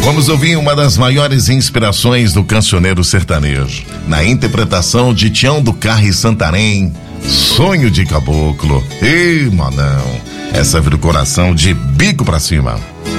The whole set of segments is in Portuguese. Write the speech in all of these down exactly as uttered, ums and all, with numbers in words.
Vamos ouvir uma das maiores inspirações do cancioneiro sertanejo, na interpretação de Tião do Carro e Santarém, Sonho de Caboclo. Ih, manão, essa vira o coração de bico pra cima.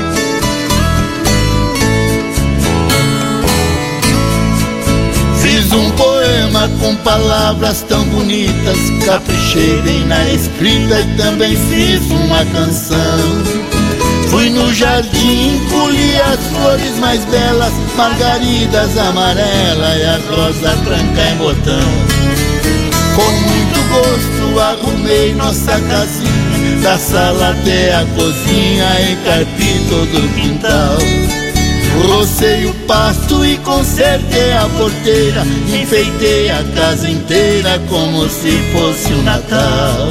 Fiz um poema com palavras tão bonitas, caprichei bem na escrita e também fiz uma canção. Fui no jardim, colhi as flores mais belas, margaridas amarela e a rosa branca em botão. Com muito gosto arrumei nossa casinha, da sala até a cozinha, encarpi todo o quintal. Rocei o pasto e consertei a porteira, enfeitei a casa inteira como se fosse o Natal.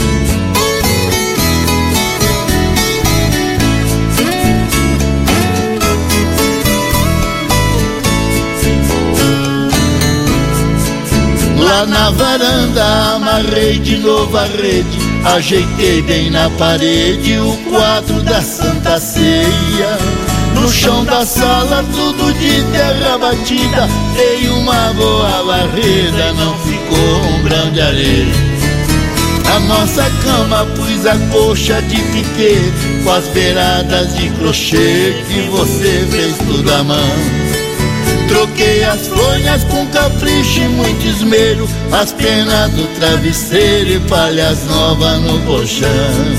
Lá na varanda amarrei de novo a rede, ajeitei bem na parede o quadro da Santa Ceia. No chão da sala tudo de terra batida, dei uma boa varrida, não ficou um grão de areia. Na nossa cama pus a coxa de piquê, com as beiradas de crochê que você fez tudo à mão. Troquei as fronhas com capricho e muito esmero, as penas do travesseiro e palhas novas no colchão.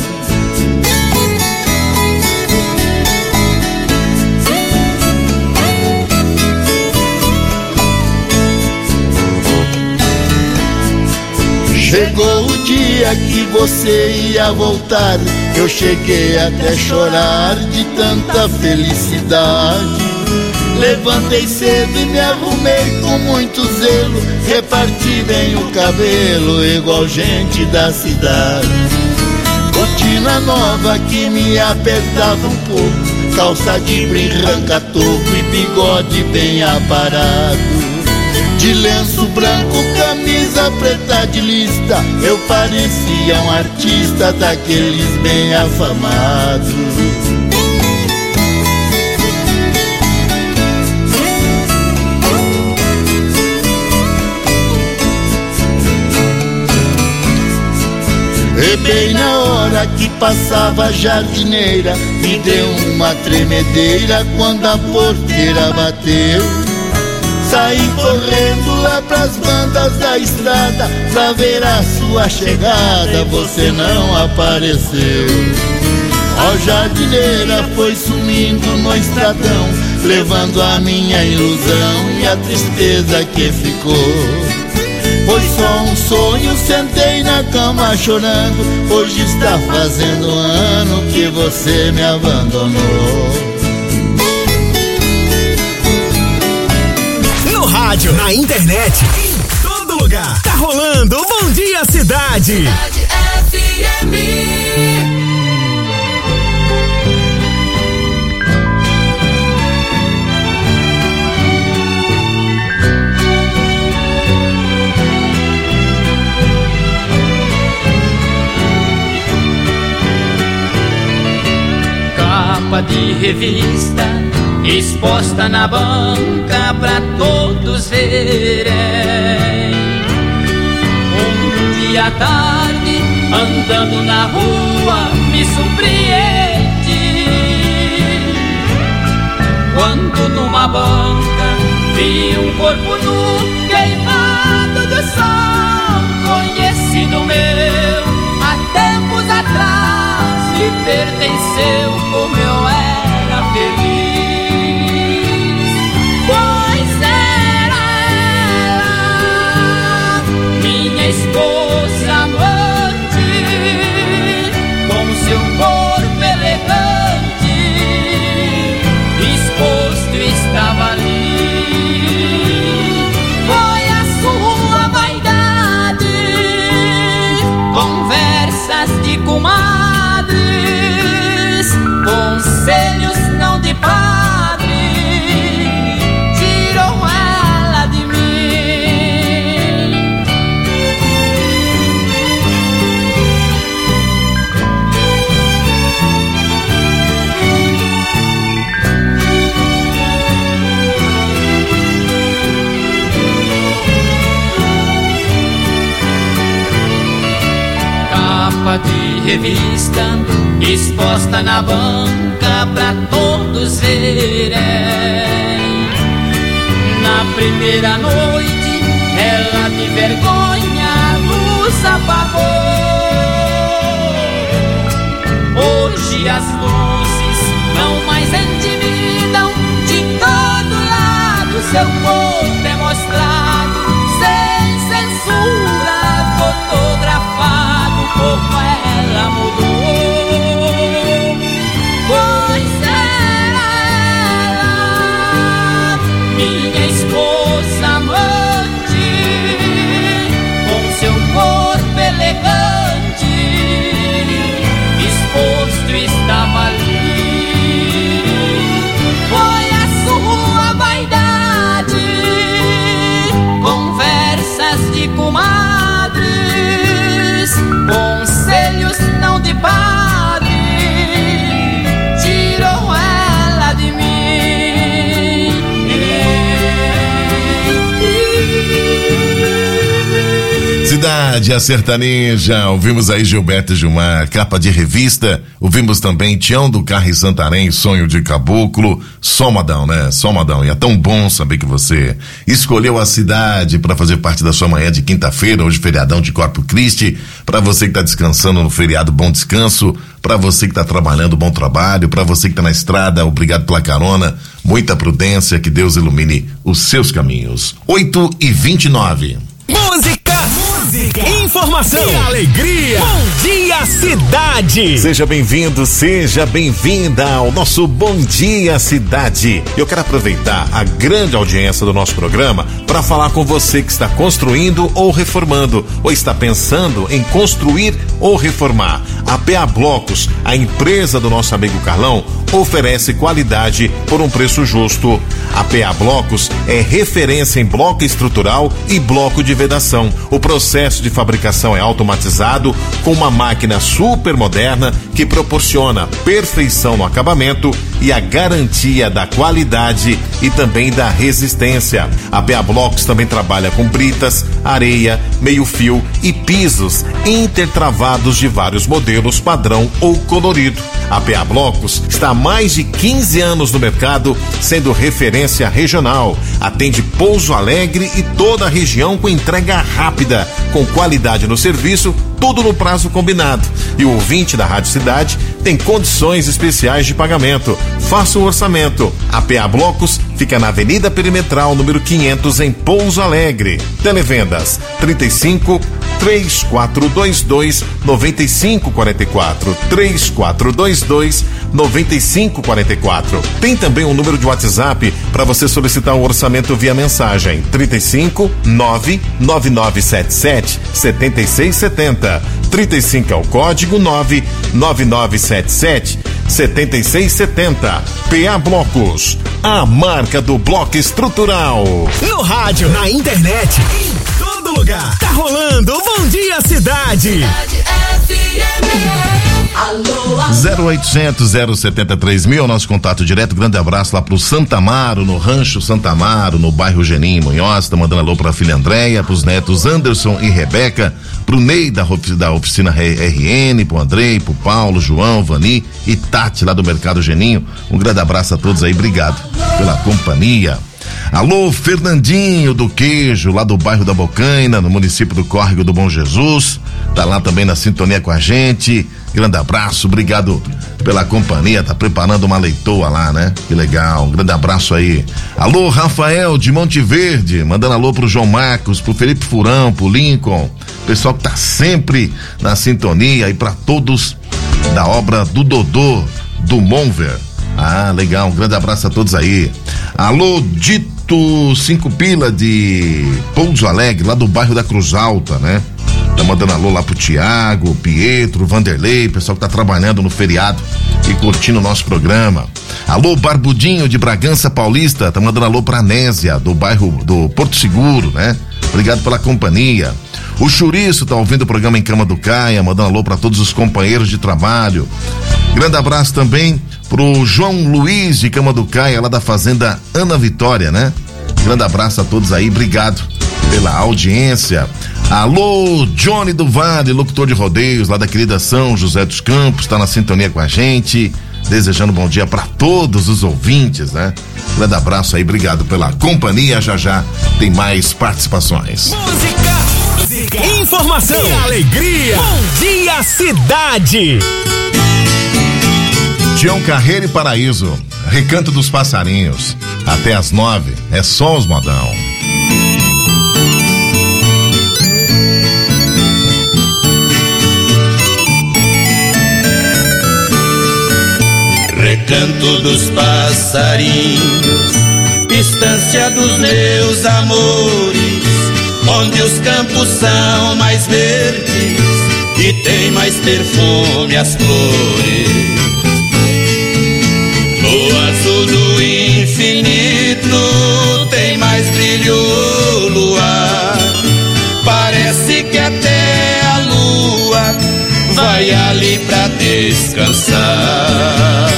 Chegou o dia que você ia voltar, eu cheguei até chorar de tanta felicidade. Levantei cedo e me arrumei com muito zelo, reparti bem o cabelo igual gente da cidade. Botina nova que me apertava um pouco, calça de brim ranca-toco e bigode bem aparado. De lenço branco, camisa preta de lista, eu parecia um artista daqueles bem afamados. E bem na hora que passava a jardineira, me deu uma tremedeira quando a porteira bateu. Saí correndo lá pras bandas da estrada, pra ver a sua chegada, você não apareceu. A jardineira foi sumindo no estradão, levando a minha ilusão e a tristeza que ficou. Foi só um sonho, sentei na cama chorando, hoje está fazendo um ano que você me abandonou. No rádio, na internet, em todo lugar, tá rolando Bom Dia Cidade. Cidade F M. Capa de revista exposta na banca pra todos verem. Um dia à tarde, andando na rua, me surpreende quando numa banca vi um corpo nu queimado do sol, conhecido meu há tempos atrás, me pertenceu como eu era feliz. Esposa amante, com seu corpo elegante, exposto estava ali. Foi a sua vaidade, conversas de comadres, com revista exposta na banca pra todos verem. Na primeira noite, ela de vergonha a luz apagou. Hoje as luzes não mais intimidam, de todo lado seu corpo é mostrado, sem censura, fotografado, como ela mudou. Pois era ela, minha esposa amante, com seu corpo elegante, exposto estava ali. Foi a sua vaidade, conversas de comadres, conselhos não de padre, tirou ela de mim. Cidade, a sertaneja, ouvimos aí Gilberto Gilmar, capa de revista, ouvimos também Tião do Carro em Santarém, Sonho de Caboclo, Somadão, né? Somadão, e é tão bom saber que você escolheu a cidade para fazer parte da sua manhã de quinta-feira, hoje feriadão de Corpus Christi, para você que tá descansando no feriado, bom descanso, para você que tá trabalhando, bom trabalho, para você que tá na estrada, obrigado pela carona, muita prudência, que Deus ilumine os seus caminhos. oito e vinte e nove. Música, música, informação e alegria. Bom Dia Cidade. Seja bem-vindo, seja bem-vinda ao nosso Bom Dia Cidade. Eu quero aproveitar a grande audiência do nosso programa para falar com você que está construindo ou reformando, ou está pensando em construir ou reformar. A P A Blocos, a empresa do nosso amigo Carlão, oferece qualidade por um preço justo. A P A Blocos é referência em bloco estrutural e bloco de vedação. O processo de fabricação é automatizado com uma máquina super moderna que proporciona perfeição no acabamento e a garantia da qualidade e também da resistência. A P A Blocos também trabalha com britas, areia, meio-fio e pisos intertravados de vários modelos, padrão ou colorido. A P A Blocos está há mais de quinze anos no mercado, sendo referência regional. Atende Pouso Alegre e toda a região com entrega rápida, com qualidade no serviço, tudo no prazo combinado. E o ouvinte da Rádio Cidade tem condições especiais de pagamento. Faça o orçamento. A P A Blocos fica na Avenida Perimetral, número quinhentos, em Pouso Alegre. Televendas trinta e cinco, três quatro dois dois, nove cinco quatro quatro, três quatro dois dois, nove cinco quatro quatro. Tem também um número de WhatsApp para você solicitar um orçamento via mensagem: trinta e cinco, nove nove nove sete sete, sete seis sete zero. trinta e cinco é o código, nove nove nove sete sete, sete seis sete zero. P A Blocos, a marca do bloco estrutural. No rádio, na internet, em todo lugar. Tá rolando o Bom Dia Cidade. zero oitocentos, zero setenta e três mil, o nosso contato direto. Grande abraço lá pro Santa Amaro, no Rancho Santa Amaro, no bairro Genim, Munhoz. Tá mandando alô pra filha Andréia, pros netos Anderson e Rebeca, pro Ney da, da oficina R N, pro Andrei, pro Paulo, João, Vani e Tati lá do Mercado Geninho. Um grande abraço a todos aí, obrigado pela companhia. Alô, Fernandinho do Queijo, lá do bairro da Bocaina, no município do Córrego do Bom Jesus, tá lá também na sintonia com a gente. Grande abraço, obrigado pela companhia, tá preparando uma leitoa lá, né? Que legal, um grande abraço aí. Alô, Rafael de Monte Verde, mandando alô pro João Marcos, pro Felipe Furão, pro Lincoln, pessoal que tá sempre na sintonia, e pra todos da obra do Dodô, do Monver. Ah, legal, um grande abraço a todos aí. Alô, Dito Cinco Pila de Pouso Alegre, lá do bairro da Cruz Alta, né? Tá mandando alô lá pro Tiago, Pietro, Vanderlei, pessoal que tá trabalhando no feriado e curtindo o nosso programa. Alô, Barbudinho de Bragança Paulista, tá mandando alô pra Nésia, do bairro do Porto Seguro, né? Obrigado pela companhia. O Churiço tá ouvindo o programa em Cama do Caia, mandando alô pra todos os companheiros de trabalho. Grande abraço também pro João Luiz de Cama do Caia, lá da fazenda Ana Vitória, né? Grande abraço a todos aí, obrigado pela audiência. Alô, Johnny do Vale, locutor de rodeios lá da querida São José dos Campos, está na sintonia com a gente, desejando bom dia para todos os ouvintes, né? Grande abraço aí, obrigado pela companhia. Já já tem mais participações. Música, música, informação e alegria. Bom dia, cidade. Tião Carreira e Paraíso, Recanto dos Passarinhos. Até às nove, é só os modão. Recanto dos passarinhos, estância dos meus amores, onde os campos são mais verdes e tem mais perfume as flores. No azul do infinito tem mais brilho o luar, parece que até a lua vai ali pra descansar.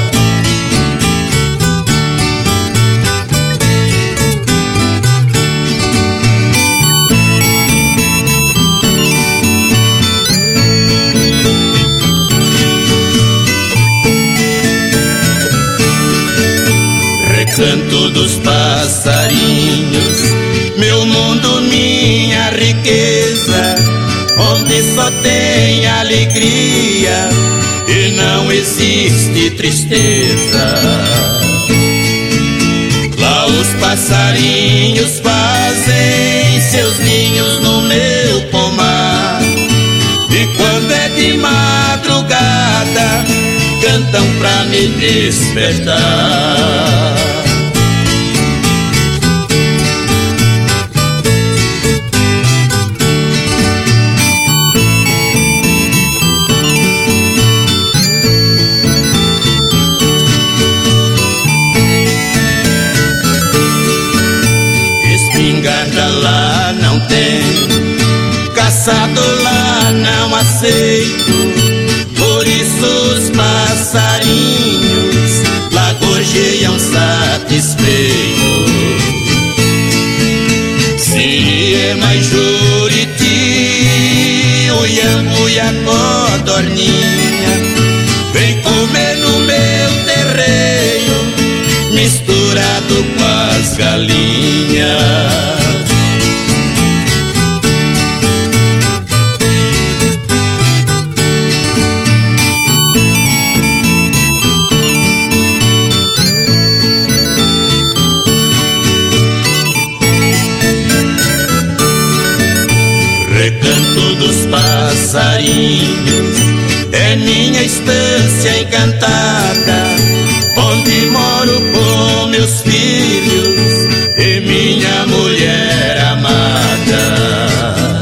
Recanto dos passarinhos, meu mundo, minha riqueza, onde só tem alegria e não existe tristeza. Lá os passarinhos fazem seus ninhos no meu pomar, e quando é de madrugada cantam pra me despertar. Lá não tem, caçado lá não aceito, por isso os passarinhos lá gorjeiam satisfeitos. Se é mais Juriti, o iambu e a codorninha vem comer no meu terreiro, misturado com as galinhas. Recanto dos passarinhos é minha estância encantada, onde moro com meus filhos e minha mulher amada.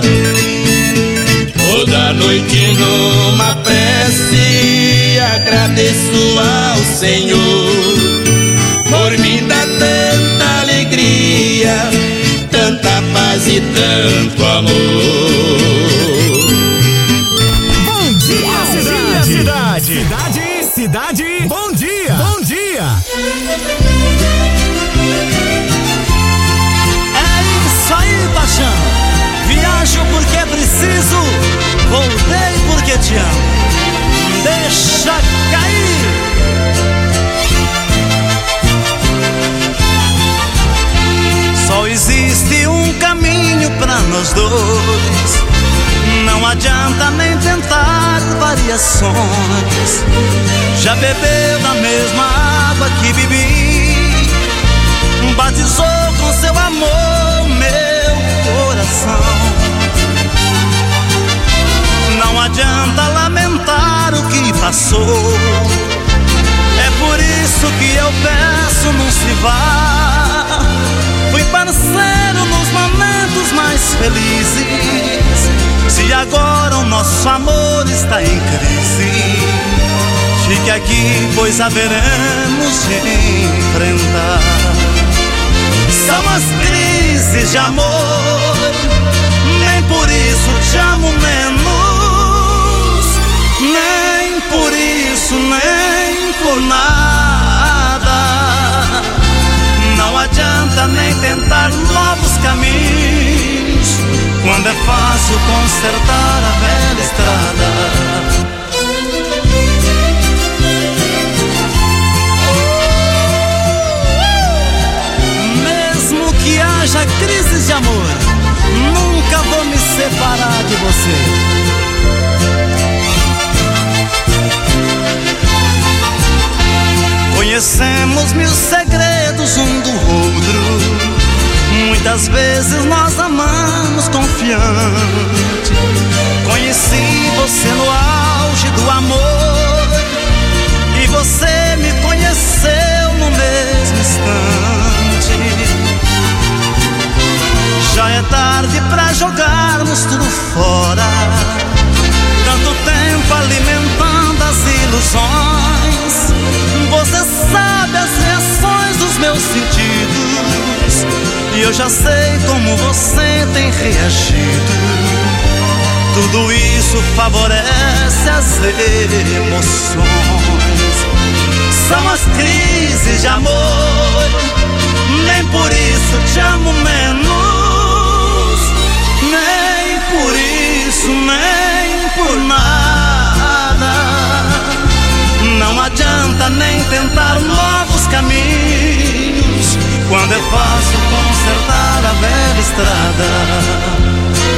Toda noite numa prece agradeço ao Senhor por me dar tanta alegria, tanta paz e tanto amor. Bom dia, cidade. Cidade, cidade, cidade. Bom dia, bom dia. É isso aí, paixão. Viajo porque preciso, voltei porque te amo. Deixa cair. Só existe um caminho pra nós dois, não adianta nem tentar variações. Já bebeu da mesma água que bebi, batizou com seu amor meu coração. Não adianta lamentar o que passou, é por isso que eu peço, não se vá. Fui parceiro nos momentos mais felizes, se agora o nosso amor está em crise, fique aqui, pois haveremos de enfrentar. São as crises de amor, nem por isso te amo menos, nem por isso, nem por nada. Não adianta nem tentar novos caminhos, é fácil consertar a velha estrada. Mesmo que haja crises de amor, nunca vou me separar de você. Conhecemos mil segredos um do outro. Muitas vezes nós amamos confiante. Conheci você no auge do amor e você me conheceu no mesmo instante. Já é tarde pra jogarmos tudo fora. Tanto tempo alimentando as ilusões. Você sabe as reações dos meus sentidos e eu já sei como você tem reagido. Tudo isso favorece as emoções. São as crises de amor. Nem por isso te amo menos. Nem por isso, nem por nada. Não adianta nem tentar novos caminhos quando é fácil consertar a velha estrada.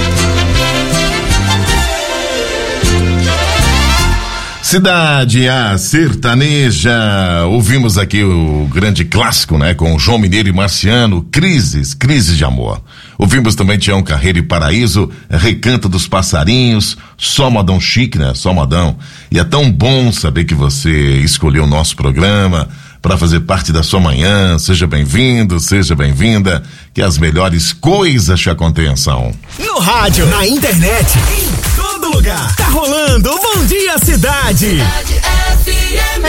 Cidade a Sertaneja, ouvimos aqui o grande clássico, né, com João Mineiro e Marciano, Crises, Crises de Amor. Ouvimos também Tião Carreiro e Paraíso, Recanto dos Passarinhos, Só Modão Chique, né, Só Modão. E é tão bom saber que você escolheu o nosso programa para fazer parte da sua manhã. Seja bem-vindo, seja bem-vinda, que as melhores coisas te aconteçam. No rádio, na internet, em todo lugar, tá rolando o Bom Dia Cidade. Cidade F M.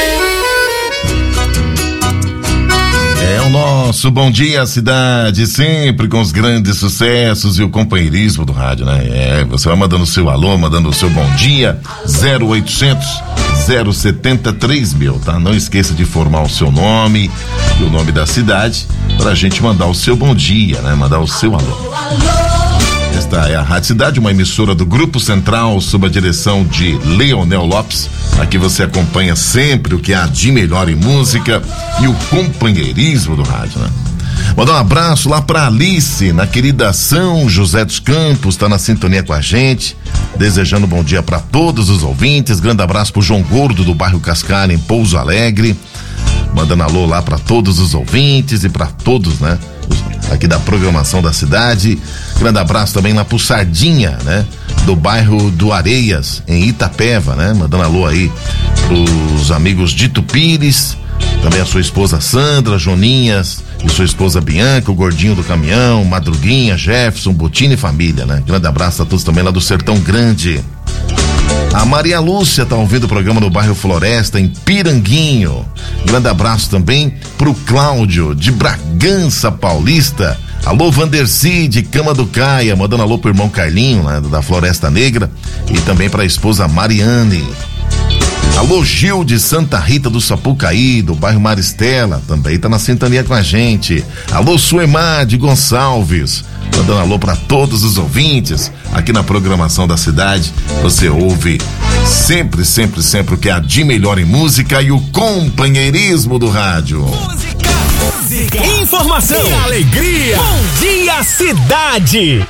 É o nosso Bom Dia Cidade, sempre com os grandes sucessos e o companheirismo do rádio, né? É, você vai mandando o seu alô, mandando o seu bom dia, zero oitocentos, zero setenta, três mil, tá? Não esqueça de formar o seu nome e o nome da cidade pra gente mandar o seu bom dia, né? Mandar o seu alô. Esta é a Rádio Cidade, uma emissora do Grupo Central, sob a direção de Leonel Lopes. Aqui você acompanha sempre o que há de melhor em música e o companheirismo do rádio, né? Mandar um abraço lá pra Alice, na querida São José dos Campos, tá na sintonia com a gente, desejando um bom dia para todos os ouvintes. Grande abraço pro João Gordo, do bairro Cascalho, em Pouso Alegre, mandando alô lá para todos os ouvintes e para todos, né, aqui da programação da cidade. Grande abraço também lá pro Sardinha, né, do bairro do Areias, em Itapeva, né, mandando alô aí pros amigos Dito Pires, também a sua esposa Sandra, Joninhas e sua esposa Bianca, o Gordinho do Caminhão, Madruguinha, Jefferson, Botina e família, né? Grande abraço a todos também lá do Sertão Grande. A Maria Lúcia tá ouvindo o programa no bairro Floresta, em Piranguinho. Grande abraço também pro Cláudio, de Bragança Paulista. Alô, Vanderci, de Cama do Caia, mandando alô pro irmão Carlinho, né, da Floresta Negra, e também pra esposa Mariane. Alô, Gil, de Santa Rita do Sapucaí, do bairro Maristela, também tá na sintonia com a gente. Alô, Suemar, de Gonçalves, mandando alô pra todos os ouvintes aqui na programação da cidade. Você ouve sempre, sempre, sempre o que há de melhor em música e o companheirismo do rádio. Música, música, informação e alegria. Bom Dia Cidade.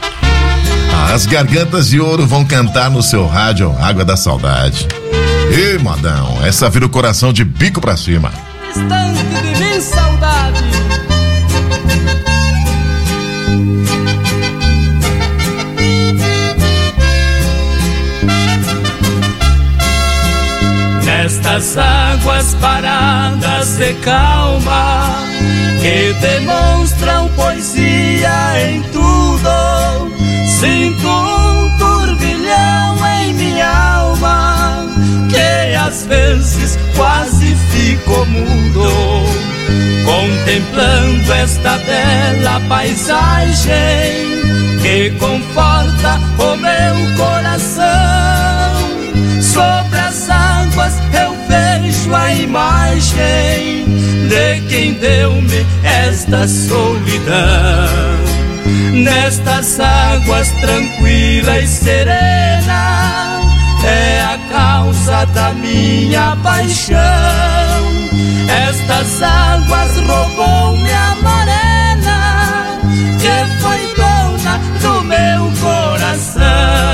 As gargantas de ouro vão cantar no seu rádio Água da Saudade. Ê, modão, essa vira o coração de bico pra cima. Instante de mim, saudade. Nestas águas paradas de calma, que demonstram poesia em tudo, sinto um turbilhão em minha alma, que às vezes quase fico mudo, contemplando esta bela paisagem que conforta o meu coração. Sobre as águas eu vejo a imagem de quem deu-me esta solidão. nestas águas tranquilas e serena, é a causa da minha paixão. Estas águas roubou-me a morena, que foi dona do meu coração.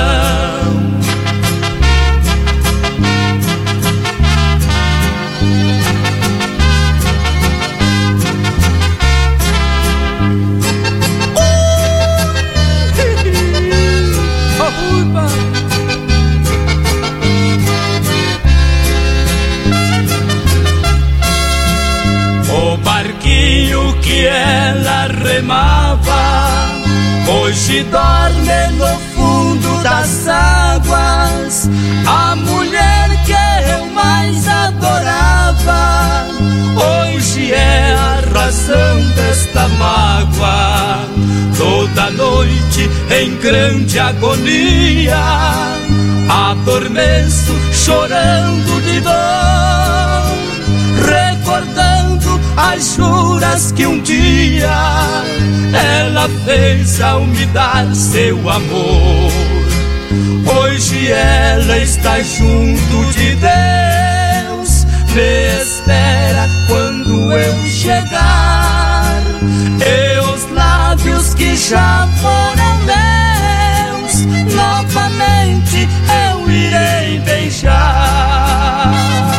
O barquinho que ela remava hoje dorme no fundo das águas. A mulher que eu mais adorava hoje é a razão desta mágoa. Toda noite em grande agonia adormeço chorando de dor, recordando as juras que um dia ela fez ao me dar seu amor. Hoje ela está junto de Deus, me espera quando eu chegar, e os lábios que já foram meus novamente eu irei beijar.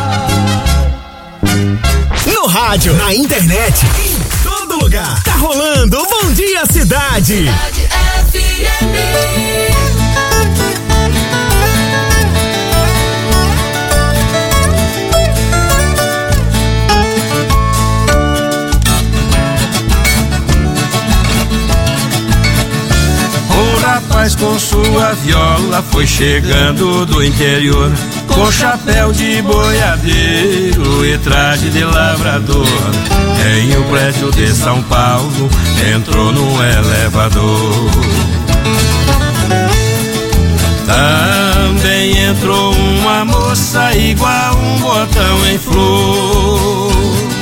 No rádio, na internet, em todo lugar. Tá rolando o Bom Dia Cidade. Cidade F M. Um rapaz com sua viola foi chegando do interior, com chapéu de boiadeiro e traje de lavrador. Em um prédio de São Paulo entrou num elevador. Também entrou uma moça igual um botão em flor.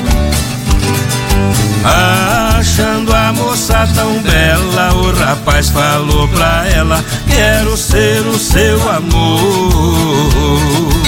Achando a moça tão bela, o rapaz falou pra ela: quero ser o seu amor.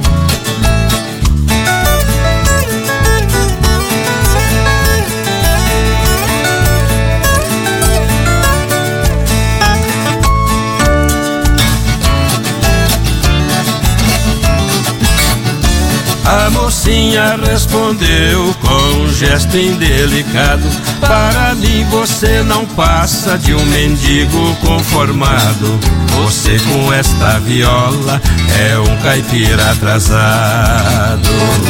A mocinha respondeu com um gesto indelicado: para mim você não passa de um mendigo conformado. Você com esta viola é um caipira atrasado.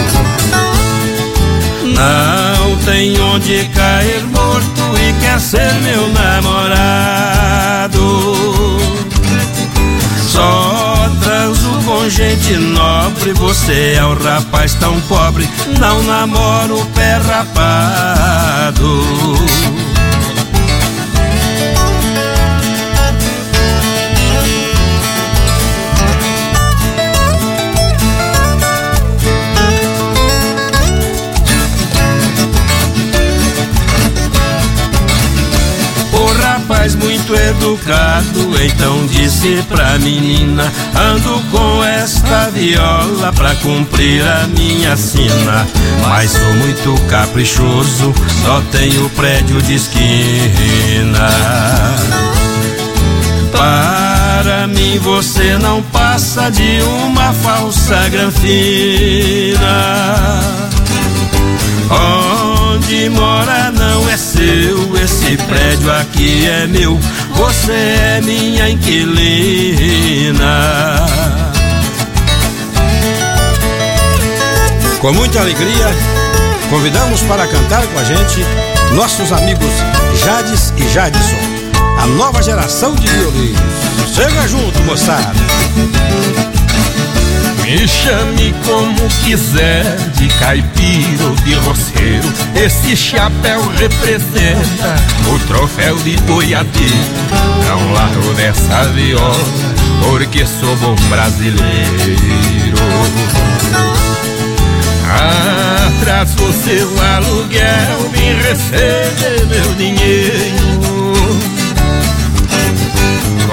Não tem onde cair morto e quer ser meu namorado. Só transo com gente nobre, você é um rapaz tão pobre, não namoro o pé rapado. Rapaz muito educado então disse pra menina: ando com esta viola pra cumprir a minha sina, mas sou muito caprichoso, só tenho prédio de esquina. Para mim você não passa de uma falsa granfina. Onde mora não é seu, esse prédio aqui é meu, você é minha inquilina. Com muita alegria, convidamos para cantar com a gente nossos amigos Jades e Jadson, a nova geração de violinos. Chega junto, moçada! Me chame como quiser, de caipira ou de roceiro, esse chapéu representa o troféu de boiadeiro. Não largo dessa viola, porque sou bom brasileiro. Atraso seu aluguel, me recebe meu dinheiro.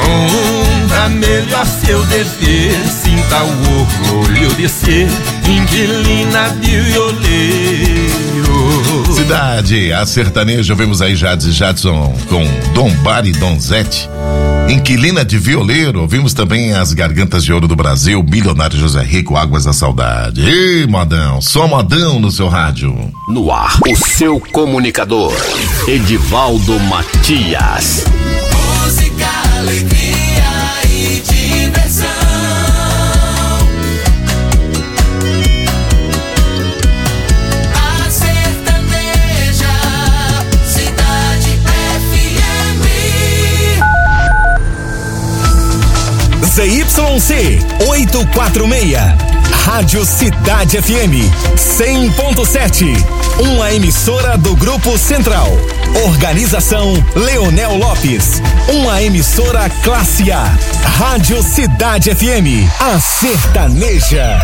honra melhor seu dever, sinta o orgulho de ser inquilina de violeiro. Cidade, a sertaneja, ouvimos aí Jades e Jadson com Dom Bar e Donzete. Inquilina de violeiro, ouvimos também as Gargantas de Ouro do Brasil, Milionário José Rico, Águas da Saudade. Ei, modão, só modão no seu rádio. No ar, o seu comunicador, Edivaldo Matias. Música, alegria e diversão. A sertaneja, Cidade F M. Z Y C oitocentos e quarenta e seis, Rádio Cidade F M cem ponto sete, uma emissora do Grupo Central. Organização Leonel Lopes, uma emissora classe A. Rádio Cidade F M, a sertaneja.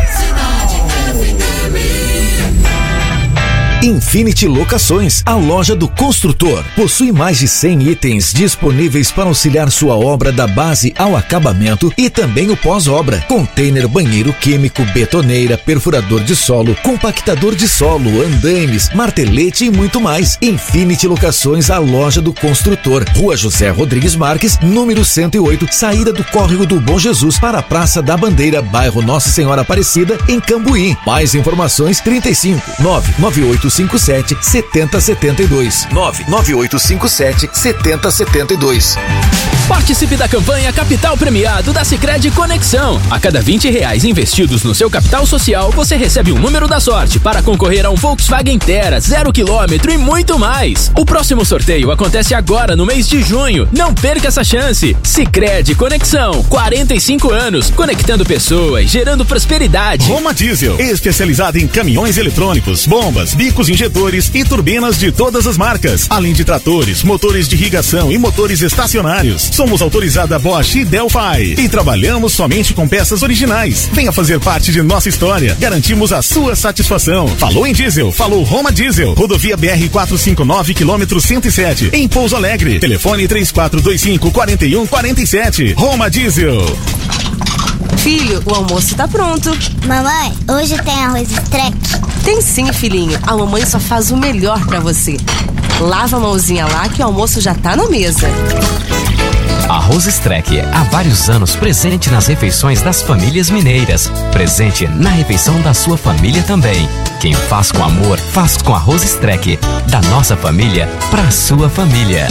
Infinity Locações, a loja do construtor. Possui mais de cem itens disponíveis para auxiliar sua obra da base ao acabamento e também o pós-obra. Container, banheiro químico, betoneira, perfurador de solo, compactador de solo, andaimes, martelete e muito mais. Infinity Locações, a loja do construtor. Rua José Rodrigues Marques, número cento e oito, saída do Córrego do Bom Jesus para a Praça da Bandeira, bairro Nossa Senhora Aparecida, em Cambuí. Mais informações trinta e cinco, nove nove oito cinco sete, sete zero sete dois. nove nove oito cinco sete, sete zero sete dois. Participe da campanha Capital Premiado da Sicredi Conexão. A cada vinte reais investidos no seu capital social, você recebe um número da sorte para concorrer a um Volkswagen Terra, zero quilômetro e muito mais. O próximo sorteio acontece agora no mês de junho. Não perca essa chance. Sicredi Conexão, quarenta e cinco anos, conectando pessoas, gerando prosperidade. Roma Diesel, especializada em caminhões eletrônicos, bombas, bicos injetores e turbinas de todas as marcas, além de tratores, motores de irrigação e motores estacionários. Somos autorizada Bosch e Delphi e trabalhamos somente com peças originais. Venha fazer parte de nossa história. Garantimos a sua satisfação. Falou em diesel, falou Roma Diesel. Rodovia B R quatrocentos e cinquenta e nove, quilômetro cento e sete, em Pouso Alegre. Telefone três quatro dois cinco, quatro um quatro sete. Roma Diesel. Filho, o almoço tá pronto. Mamãe, hoje tem arroz Streck? Tem sim, filhinho. A mamãe só faz o melhor pra você. Lava a mãozinha lá que o almoço já tá na mesa. Arroz Streck, há vários anos presente nas refeições das famílias mineiras. Presente na refeição da sua família também. Quem faz com amor, faz com Arroz Streck. Da nossa família, pra sua família.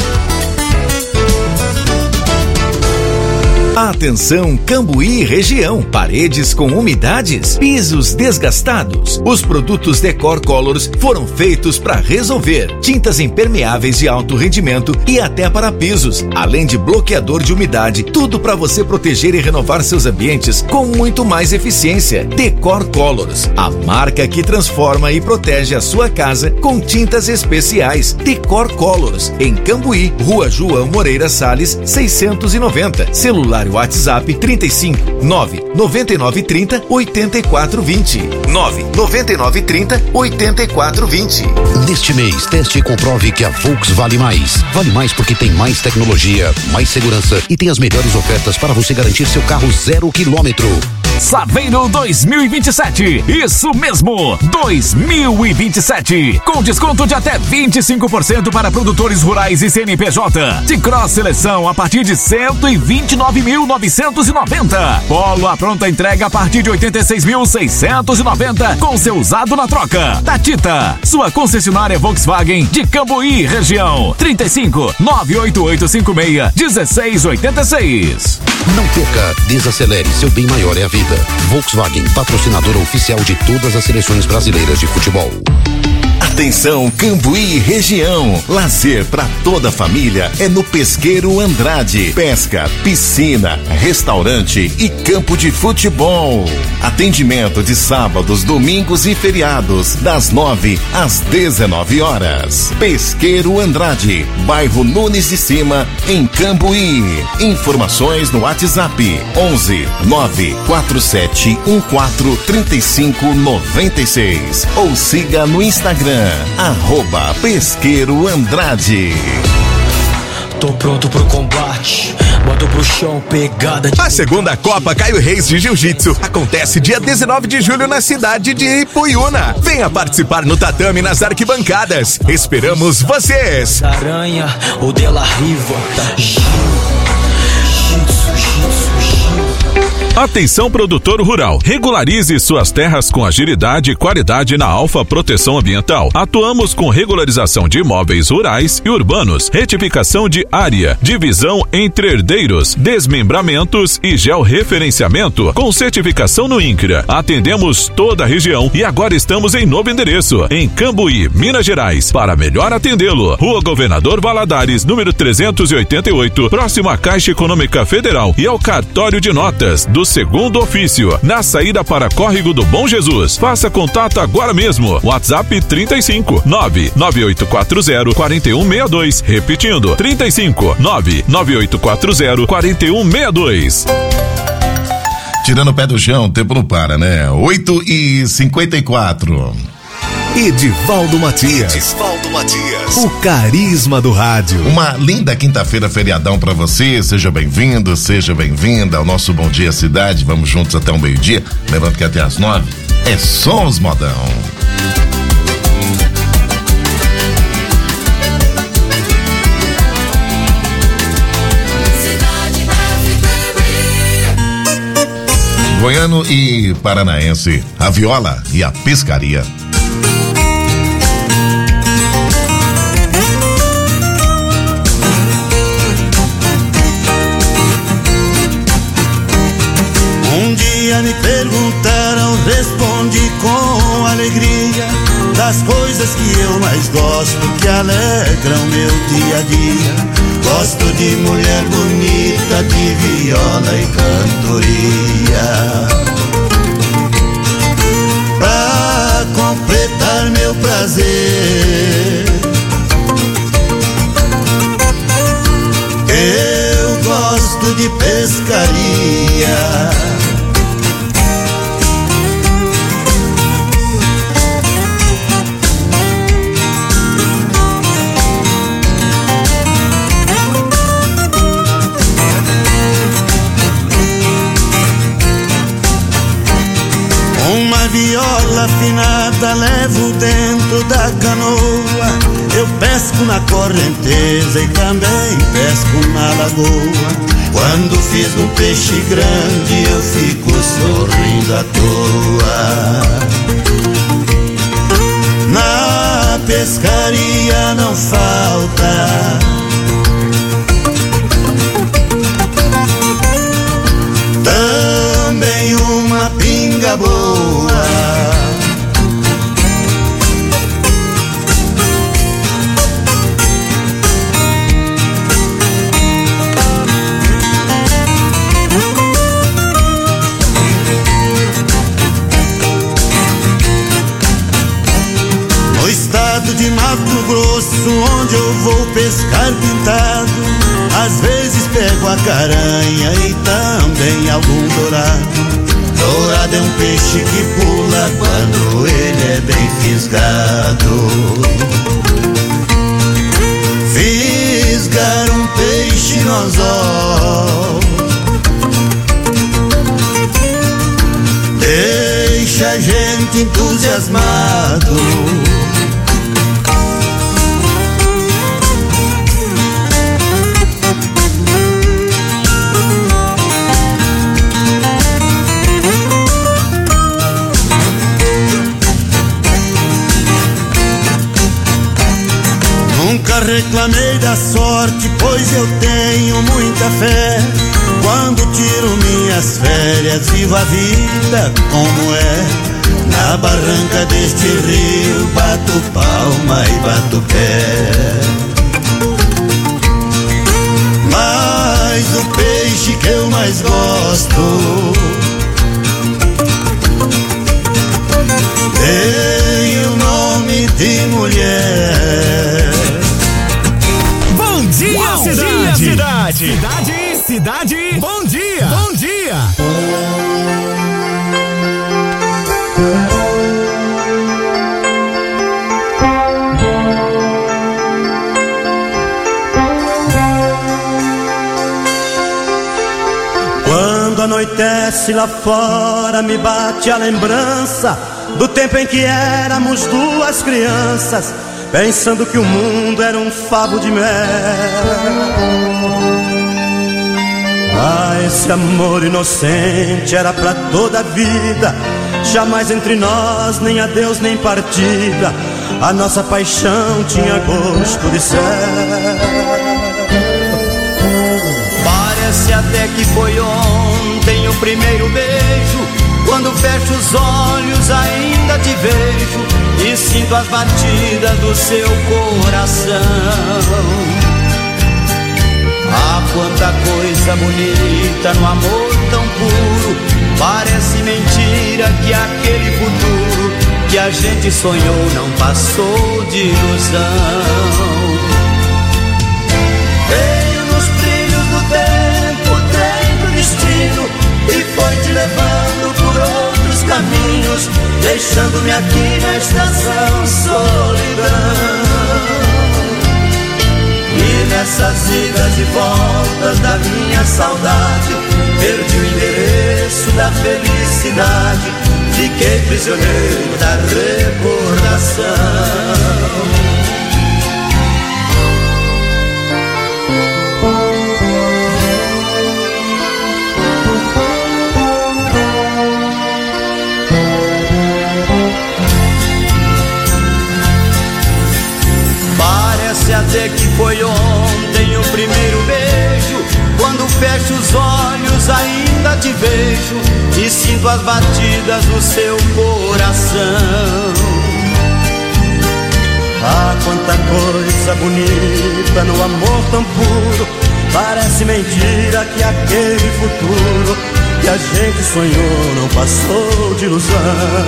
Atenção Cambuí e região, paredes com umidades, pisos desgastados. Os produtos Decor Colors foram feitos para resolver. Tintas impermeáveis de alto rendimento e até para pisos, além de bloqueador de umidade, tudo para você proteger e renovar seus ambientes com muito mais eficiência. Decor Colors, a marca que transforma e protege a sua casa com tintas especiais. Decor Colors, em Cambuí, Rua João Moreira Salles, seiscentos e noventa. Celular WhatsApp trinta e cinco, nove nove nove trinta, oitenta e quatro vinte. nove nove nove trinta, oitenta e quatro vinte. Neste mês, teste e comprove que a Volks vale mais. Vale mais porque tem mais tecnologia, mais segurança e tem as melhores ofertas para você garantir seu carro zero quilômetro. Saveiro dois mil e vinte e sete, isso mesmo, dois mil e vinte e sete, com desconto de até vinte e cinco por cento para produtores rurais e C N P J, de cross seleção a partir de cento e vinte e nove mil novecentos e noventa, Polo a pronta entrega a partir de oitenta e seis mil seiscentos e noventa, com seu usado na troca. Tatita, sua concessionária Volkswagen de Cambuí, região, trinta e cinco, nove oito oito cinco seis, um seis oito seis. Não perca, desacelere, seu bem maior é a vida. Volkswagen, patrocinadora oficial de todas as seleções brasileiras de futebol. Atenção Cambuí região, lazer para toda a família é no Pesqueiro Andrade, pesca, piscina, restaurante e campo de futebol. Atendimento de sábados, domingos e feriados, das nove às dezenove horas. Pesqueiro Andrade, bairro Nunes de Cima, em Cambuí. Informações no WhatsApp onze nove quatro sete um quatro três cinco nove seis ou siga no Instagram arroba Pesqueiro Andrade. Tô pronto pro combate, Bota pro chão, pegada de... A segunda Copa Caio Reis de Jiu-Jitsu acontece dia dezenove de julho na cidade de Ipuiuna. Venha participar no tatame nas arquibancadas. Esperamos vocês! Aranha, o dela riva, Gil. Atenção, produtor rural. Regularize suas terras com agilidade e qualidade na Alfa Proteção Ambiental. Atuamos com regularização de imóveis rurais e urbanos, retificação de área, divisão entre herdeiros, desmembramentos e georreferenciamento com certificação no INCRA. Atendemos toda a região e agora estamos em novo endereço, em Cambuí, Minas Gerais. Para melhor atendê-lo, Rua Governador Valadares, número trezentos e oitenta e oito, próximo à Caixa Econômica Federal e ao cartório de notas do segundo ofício, na saída para Córrego do Bom Jesus. Faça contato agora mesmo. WhatsApp trinta e cinco, nove nove oito quatro zero, quatro um seis dois. Repetindo, trinta e cinco, nove nove oito quatro zero, quatro um seis dois. Tirando o pé do chão, o tempo não para, né? oito e cinquenta e quatro. Edivaldo Matias. Edivaldo Matias. O carisma do rádio. Uma linda quinta-feira feriadão pra você. Seja bem-vindo, seja bem-vinda ao nosso Bom Dia Cidade. Vamos juntos até o meio-dia. Lembrando que até às nove é Sons Modão. Goiano e paranaense, a viola e a pescaria. Um dia me perguntaram, respondi com alegria, das coisas que eu mais gosto, que alegram meu dia a dia. Gosto de mulher bonita, de viola e cantoria. Pra completar meu prazer, eu gosto de pescaria. Uma viola afinada levo dentro da canoa. Eu pesco na correnteza e também pesco na lagoa. Quando fiz um peixe grande eu fico sorrindo à toa. Na pescaria não falta também uma pinga boa. No estado de Mato Grosso, onde eu vou pescar pintado, às vezes pego a caranha e também algum dourado. Dourado é um peixe que pula quando ele é bem fisgado. Fisgar um peixe no anzol deixa a gente entusiasmado. Nunca reclamei da sorte, pois eu tenho muita fé. Quando tiro minhas férias, vivo a vida como é. Na barranca deste rio, bato palma e bato pé. Mas o peixe que eu mais gosto tem o nome de mulher. Bom dia, Uau, cidade. cidade. Cidade, cidade. Bom dia. Bom dia. anoitece lá fora, me bate a lembrança do tempo em que éramos duas crianças, pensando que o mundo era um favo de mel. Ah, esse amor inocente era pra toda a vida, jamais entre nós nem adeus nem partida, a nossa paixão tinha gosto de céu. Parece até que foi ontem o primeiro beijo, quando fecho os olhos ainda te vejo e sinto as batidas do seu coração. Ah, quanta coisa bonita no amor tão puro, parece mentira que aquele futuro que a gente sonhou não passou de ilusão. Veio nos trilhos do tempo o trem do destino e foi te levando por outros caminhos, deixando-me aqui na estação solidão. E nessas idas e voltas da minha saudade, perdi o endereço da felicidade, fiquei prisioneiro da recordação. Parece até que foi ontem o primeiro beijo, quando fecho os olhos ainda te vejo e sinto as batidas do seu coração. Ah, quanta coisa bonita no amor tão puro, parece mentira que aquele futuro que a gente sonhou não passou de ilusão.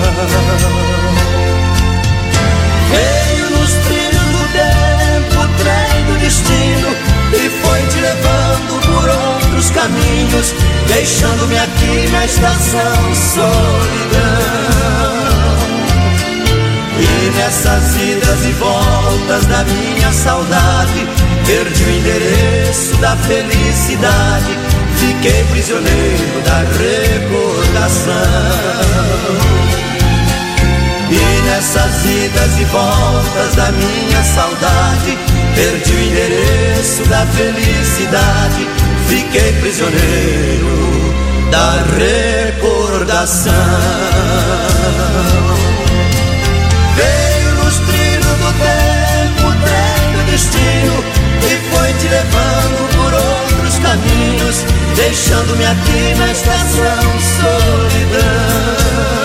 Veio nos trilhos do tempo o trem do destino e foi te levando por outros caminhos, deixando-me aqui na estação solidão. E nessas idas e voltas da minha saudade, perdi o endereço da felicidade, fiquei prisioneiro da recordação. E nessas idas e voltas da minha saudade, perdi o endereço da felicidade, fiquei prisioneiro da recordação. Veio nos trilhos do tempo o trem do destino e foi te levando por outros caminhos, deixando-me aqui na estação solidão.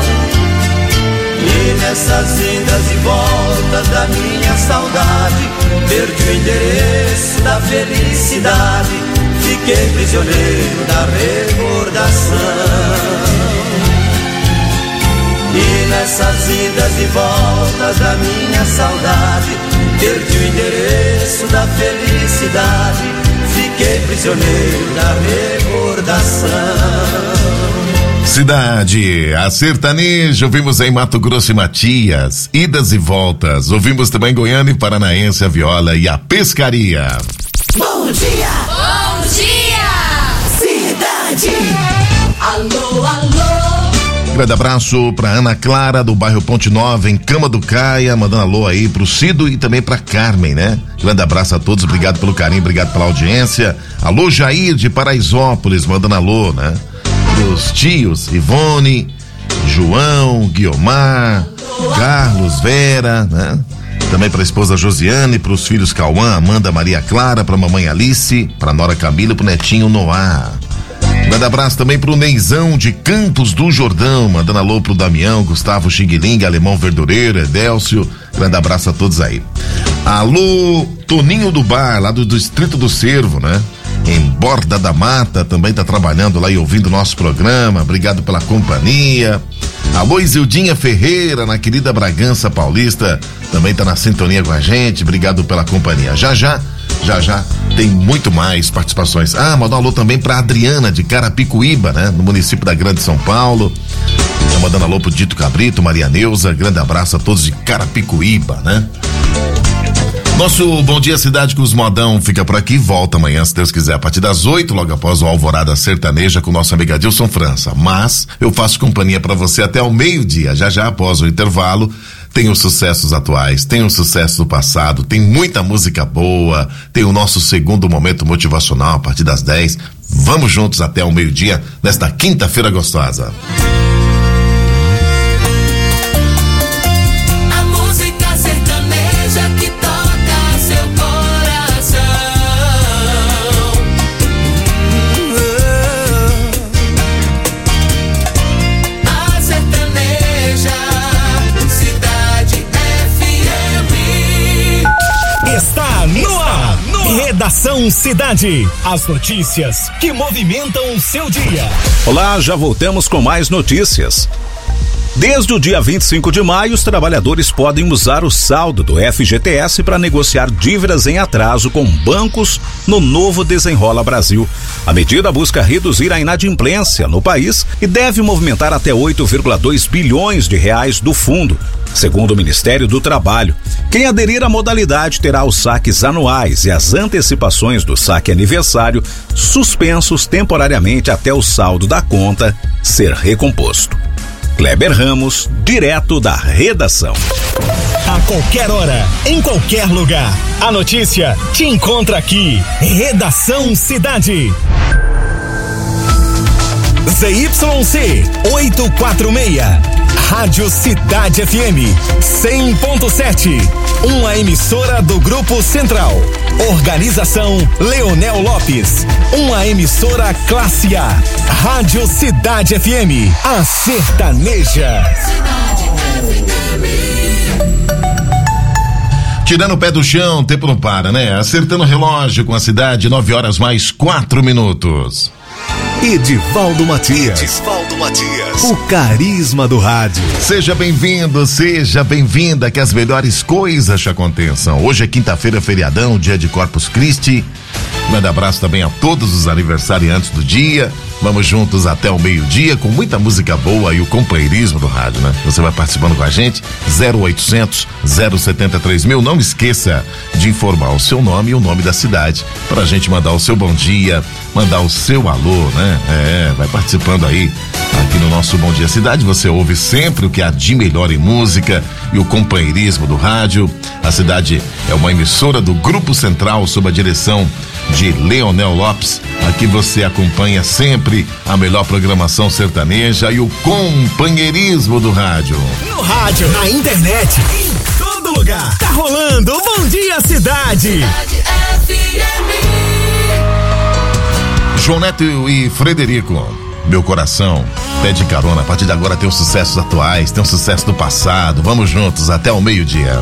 E nessas idas e voltas da minha saudade, perdi o endereço da felicidade, fiquei prisioneiro da recordação. E nessas idas e voltas da minha saudade, perdi o endereço da felicidade, fiquei prisioneiro da recordação. Cidade, a sertaneja, ouvimos em Mato Grosso e Matias, idas e voltas, ouvimos também Goiânia e Paranaense, a viola e a pescaria. Bom dia! Bom dia! Cidade! Alô, alô! Grande abraço pra Ana Clara do bairro Ponte Nova, em Cama do Caia, mandando alô aí pro Cido e também pra Carmen, né? Grande abraço a todos, obrigado pelo carinho, obrigado pela audiência. Alô, Jair de Paraisópolis, mandando alô, né? Pros tios Ivone, João, Guiomar, Carlos, Vera, né? Também pra esposa Josiane, pros filhos Cauã, Amanda, Maria Clara, pra mamãe Alice, pra nora Camila e pro netinho Noah. Grande abraço também pro Neizão de Campos do Jordão, mandando alô pro Damião, Gustavo Xinguiling, Alemão Verdureiro, Edélcio. Grande abraço a todos aí. Alô, Toninho do Bar, lá do Distrito do Cervo, né? Em Borda da Mata, também tá trabalhando lá e ouvindo o nosso programa. Obrigado pela companhia. Alô, Isildinha Ferreira, na querida Bragança Paulista, também tá na sintonia com a gente. Obrigado pela companhia. Já já, já já tem muito mais participações. Ah, mandar um alô também pra Adriana de Carapicuíba, né? No município da Grande São Paulo. Tá mandando alô pro Dito Cabrito, Maria Neuza. Grande abraço a todos de Carapicuíba, né? Nosso Bom Dia Cidade com os Modão fica por aqui, volta amanhã, se Deus quiser, a partir das oito, logo após o Alvorada Sertaneja com o nosso amigo Adilson França. Mas eu faço companhia para você até o meio-dia, já já após o intervalo. Tem os sucessos atuais, tem o sucesso do passado, tem muita música boa, tem o nosso segundo momento motivacional a partir das dez. Vamos juntos até o meio-dia nesta quinta-feira gostosa. A música sertaneja que toca seu coração. A sertaneja Cidade F M. Está no ar. Redação Cidade. As notícias que movimentam o seu dia. Olá, já voltamos com mais notícias. Desde o dia vinte e cinco de maio, os trabalhadores podem usar o saldo do F G T S para negociar dívidas em atraso com bancos no novo Desenrola Brasil. A medida busca reduzir a inadimplência no país e deve movimentar até oito vírgula dois bilhões de reais do fundo, segundo o Ministério do Trabalho. Quem aderir à modalidade terá os saques anuais e as antecipações do saque aniversário suspensos temporariamente até o saldo da conta ser recomposto. Kleber Ramos, direto da redação. A qualquer hora, em qualquer lugar, a notícia te encontra aqui. Redação Cidade. Z Y C oitocentos e quarenta e seis, Rádio Cidade F M cem ponto sete, uma emissora do Grupo Central. Organização Leonel Lopes, uma emissora classe A. Rádio Cidade F M, a sertaneja. Tirando o pé do chão, o tempo não para, né? Acertando o relógio com a cidade, nove horas mais quatro minutos. Edivaldo Matias. Edivaldo Matias. O carisma do rádio. Seja bem-vindo, seja bem-vinda, que as melhores coisas te aconteçam. Hoje é quinta-feira, feriadão, dia de Corpus Christi. Manda abraço também a todos os aniversariantes do dia. Vamos juntos até o meio-dia com muita música boa e o companheirismo do rádio, né? Você vai participando com a gente, zero oitocentos, zero setenta e três mil. Não esqueça de informar o seu nome e o nome da cidade pra gente mandar o seu bom dia, mandar o seu alô, né? É, vai participando aí. Aqui no nosso Bom Dia Cidade você ouve sempre o que há de melhor em música e o companheirismo do rádio. A cidade é uma emissora do Grupo Central sob a direção de Leonel Lopes. Aqui você acompanha sempre a melhor programação sertaneja e o companheirismo do rádio. No rádio, na internet, em todo lugar. Tá rolando o Bom Dia Cidade. Cidade F M. João Neto e Frederico, meu coração pede carona. A partir de agora tem os sucessos atuais, tem o sucesso do passado. Vamos juntos até o meio-dia.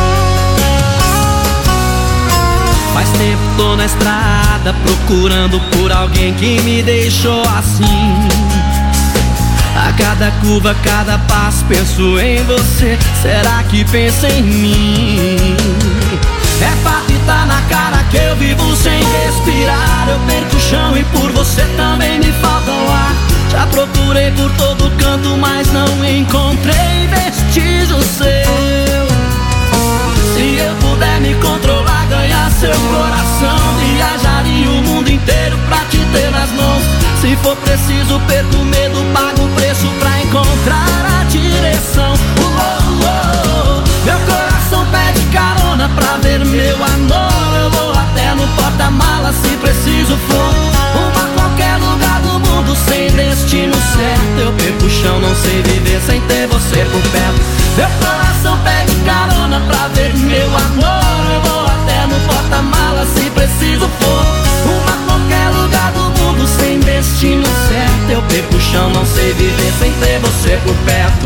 Faz tempo tô na estrada procurando por alguém que me deixou assim. A cada curva, cada passo penso em você. Será que pensa em mim? É fato e tá na cara que eu vivo sem respirar. Eu perco o chão e por você também me falta o ar. Já procurei por todo canto, mas não encontrei vestígio seu. Se eu puder me controlar, ganhar seu coração, viajaria o mundo inteiro pra te ter nas mãos. Se for preciso, perco o medo, pago o preço pra encontrar a direção. Uh, uh, uh. Meu coração pede carona pra ver meu amor. Eu vou até no porta-mala se preciso for. Uma qualquer lugar do mundo sem destino certo. Eu perco o chão, não sei viver sem ter você por perto. Meu coração pede carona pra ver meu amor. Eu vou até no porta-mala se preciso for. Uma qualquer lugar do mundo sem destino certo. Eu perco o chão, não sei viver sem ter você por perto.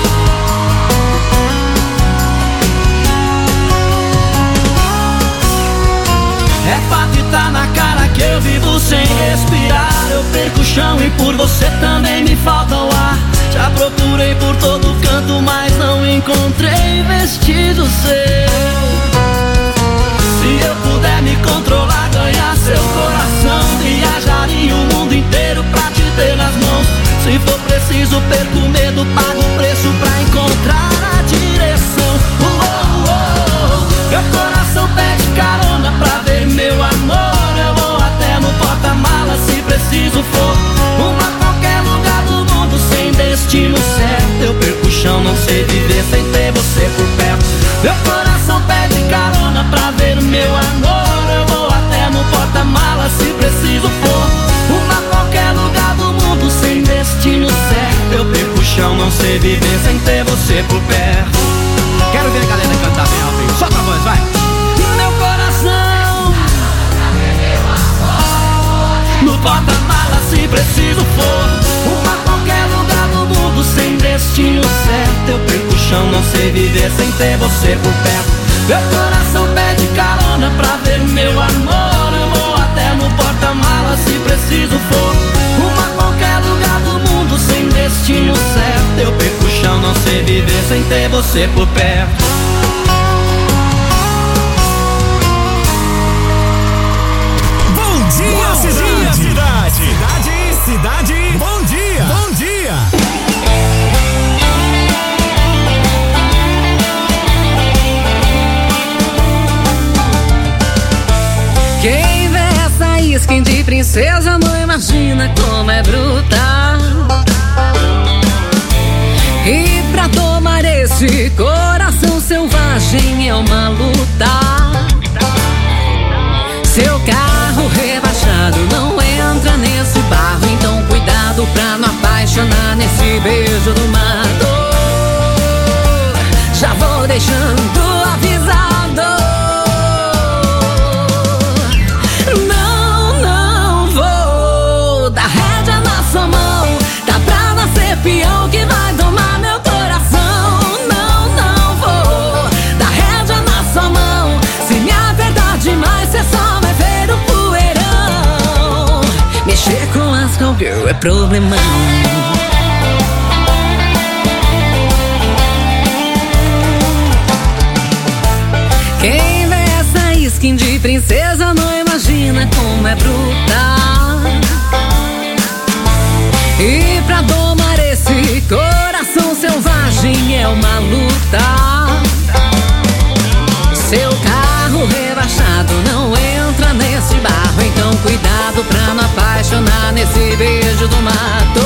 É fato e tá na cara que eu vivo sem respirar. Eu perco o chão e por você também me falta o ar. Já procurei por todo canto, mas não encontrei vestígio seu. Se eu puder me controlar, ganhar seu coração, viajaria o mundo inteiro pra te ter nas mãos. Se for preciso, perco o medo, pago o preço pra encontrar a direção. Oh, oh, oh. Meu coração pede preciso for uma qualquer lugar do mundo sem destino certo. Eu perco o chão, não sei viver sem ter você por perto. Meu coração pede carona pra ver o meu amor. Eu vou até no porta-mala se preciso for uma qualquer lugar do mundo sem destino certo. Eu perco o chão, não sei viver sem ter você por perto. Quero ver a galera cantar bem alto. Solta a voz, vai. Meu coração no porta-mala se preciso for uma qualquer lugar do mundo sem destino certo. Eu perco o chão, não sei viver sem ter você por perto. Meu coração pede carona pra ver o meu amor. Eu vou até no porta-mala se preciso for uma qualquer lugar do mundo sem destino certo. Eu perco o chão, não sei viver sem ter você por perto. Bom dia, cidade. cidade! Cidade, cidade, bom dia! Bom dia! Quem vê essa skin de princesa não imagina como é bruta. E pra tomar esse coração selvagem é uma luta. Seu carro rebaixado não entra nesse barro, então cuidado pra não apaixonar nesse beijo do mato. Já vou deixando avisado. Não, não vou dar rédea na sua mão. Tá pra nascer peão que vai domar meu coração. Não, não vou dar rédea na sua mão. Se me apertar demais, cê só vai ver o poeirão. Mexer com as cowgirl é problemão. Quem vê essa skin de princesa não imagina como é bruta. E pra domar esse coração selvagem é uma luta. Seu carro rebaixado não entra nesse barro, então cuidado pra não apaixonar nesse beijo do mato.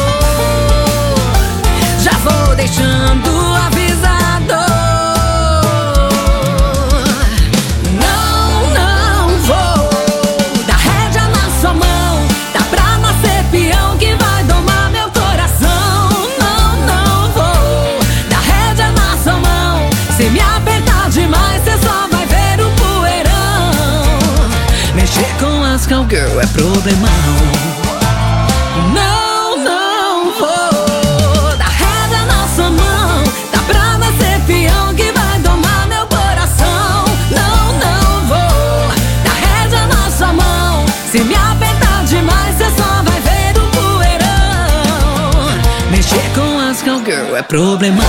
Já vou deixando avisado. Não, não vou dar rédea na sua mão. Tá pra nascer peão que vai domar meu coração. Não, não vou dar rédea na sua mão. Se me apertar demais, cê só vai ver o poeirão. Mexer com as cowgirl é problemão. Não, não vou dar rédea na sua mão. Tá pra nascer peão que vai domar meu coração. Não, não vou dar rédea na sua mão. Se me apertar demais, cê só vai ver o poeirão. Mexer com as cowgirl é problemão.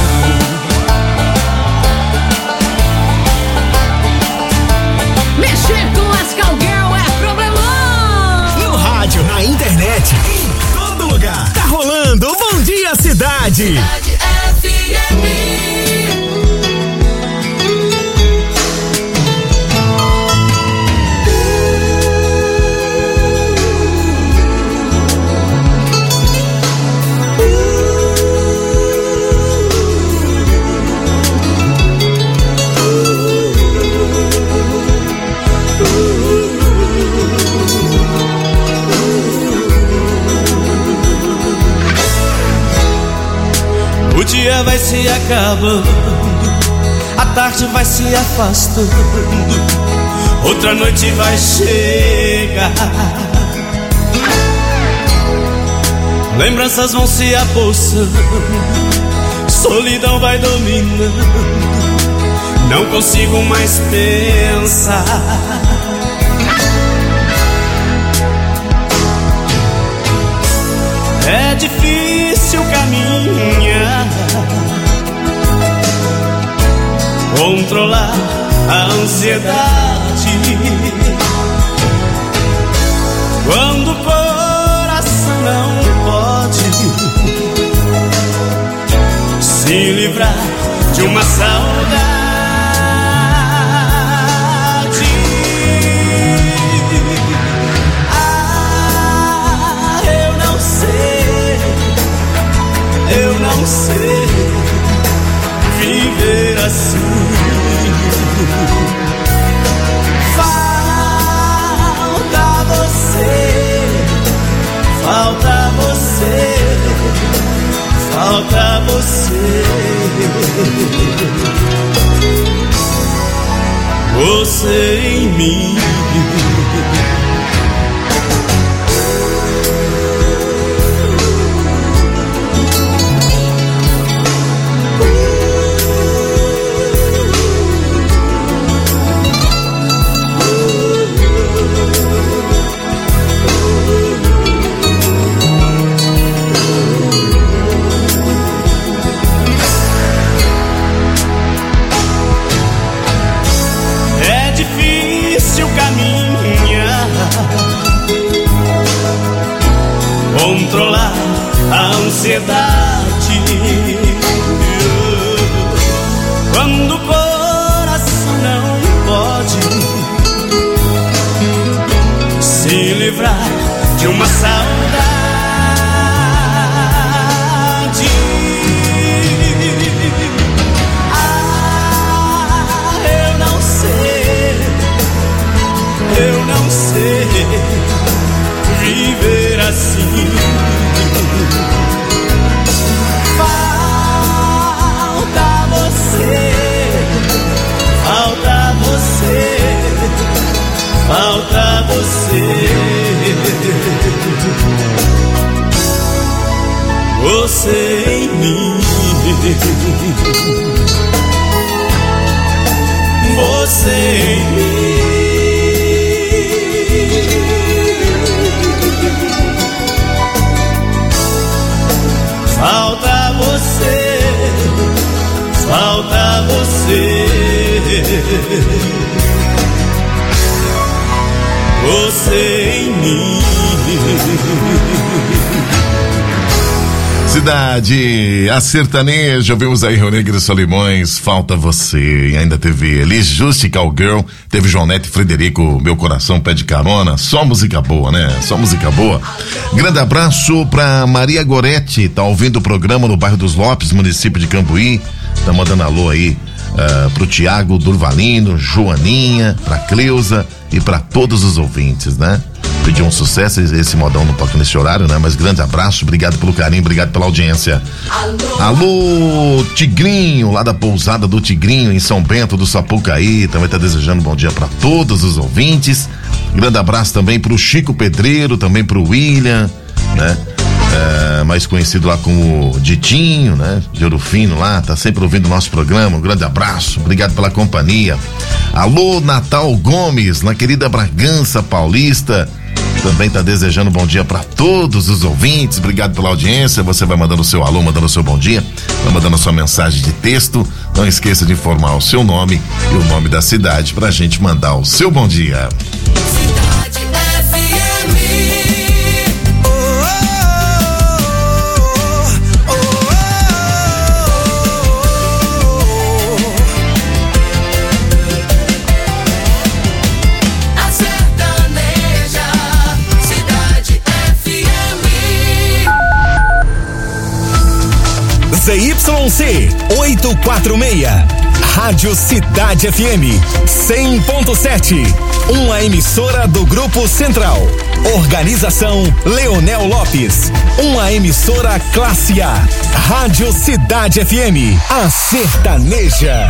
Mexer com as cowgirl é problemão. No rádio, na internet, em todo lugar. Tá rolando o Bom Dia Cidade. F M. O dia vai se acabando, a tarde vai se afastando, outra noite vai chegar. Lembranças vão se apossando, solidão vai dominando, não consigo mais pensar. É difícil caminhar, controlar a ansiedade, quando o coração não pode se livrar de uma saudade. Ah, eu não você em mim. Controlar a ansiedade quando o coração não pode se livrar de uma saudade. Ah, eu não sei, eu não sei viver assim. Falta você, falta você, falta você. Você em mim, você em mim. Falta você, falta você, você em mim. Cidade, a sertaneja, ouvimos aí Rio Negro e Solimões, Falta Você, e ainda teve Elis Juste, Cowgirl, teve João Neto e Frederico, Meu Coração Pede Carona, só música boa, né? Só música boa. Grande abraço pra Maria Goretti, tá ouvindo o programa no bairro dos Lopes, município de Cambuí, tá mandando alô aí uh, pro Tiago Durvalino, Joaninha, pra Cleusa e pra todos os ouvintes, né? Pediu um sucesso, esse modão não toca nesse horário, né? Mas grande abraço, obrigado pelo carinho, obrigado pela audiência. Alô, Alô Tigrinho, lá da pousada do Tigrinho, em São Bento do Sapucaí, também tá desejando um bom dia para todos os ouvintes. Grande abraço também pro Chico Pedreiro, também pro William, né? É, mais conhecido lá como Ditinho, né? De Ouro Fino lá, tá sempre ouvindo o nosso programa, um grande abraço, obrigado pela companhia. Alô Natal Gomes, na querida Bragança Paulista, também tá desejando um bom dia para todos os ouvintes, obrigado pela audiência. Você vai mandando o seu alô, mandando o seu bom dia, vai mandando a sua mensagem de texto, não esqueça de informar o seu nome e o nome da cidade pra gente mandar o seu bom dia. Cidade F M. Z Y C oitocentos e quarenta e seis, Rádio Cidade F M cem ponto sete, uma emissora do Grupo Central. Organização Leonel Lopes, uma emissora classe A. Rádio Cidade F M, a sertaneja.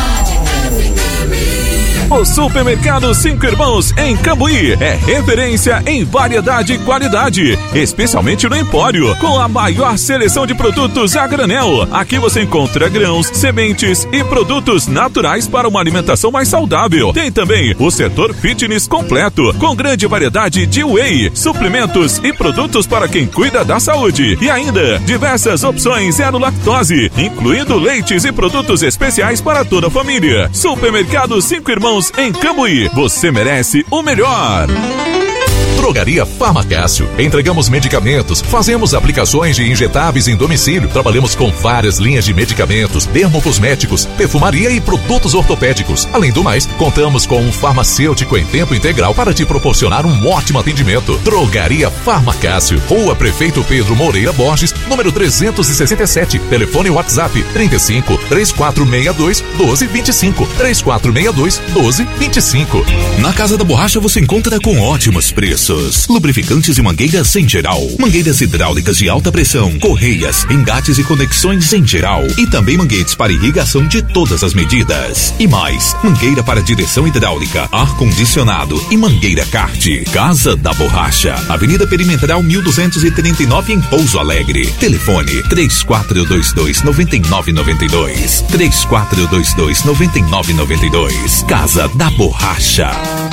O Supermercado Cinco Irmãos em Cambuí é referência em variedade e qualidade, especialmente no Empório, com a maior seleção de produtos a granel. Aqui você encontra grãos, sementes e produtos naturais para uma alimentação mais saudável. Tem também o setor fitness completo, com grande variedade de whey, suplementos e produtos para quem cuida da saúde. E ainda diversas opções zero lactose, incluindo leites e produtos especiais para toda a família. Supermercado Cinco Irmãos em Cambuí, você merece o melhor. Drogaria Farmacácio. Entregamos medicamentos, fazemos aplicações de injetáveis em domicílio, trabalhamos com várias linhas de medicamentos, dermocosméticos, perfumaria e produtos ortopédicos. Além do mais, contamos com um farmacêutico em tempo integral para te proporcionar um ótimo atendimento. Drogaria Farmacácio, Rua Prefeito Pedro Moreira Borges, número trezentos e sessenta e sete. Telefone WhatsApp trinta e cinco, três quatro seis dois, doze vinte e cinco, três quatro seis dois, doze vinte e cinco. Na Casa da Borracha você encontra com ótimos preços. preços. Lubrificantes e mangueiras em geral. Mangueiras hidráulicas de alta pressão, correias, engates e conexões em geral. E também manguetes para irrigação de todas as medidas. E mais, mangueira para direção hidráulica, ar-condicionado e mangueira kart. Casa da Borracha, Avenida Perimetral mil duzentos e trinta e nove em Pouso Alegre. Telefone três quatro dois dois, nove nove nove dois. três quatro dois dois, nove nove nove dois. Casa da Borracha.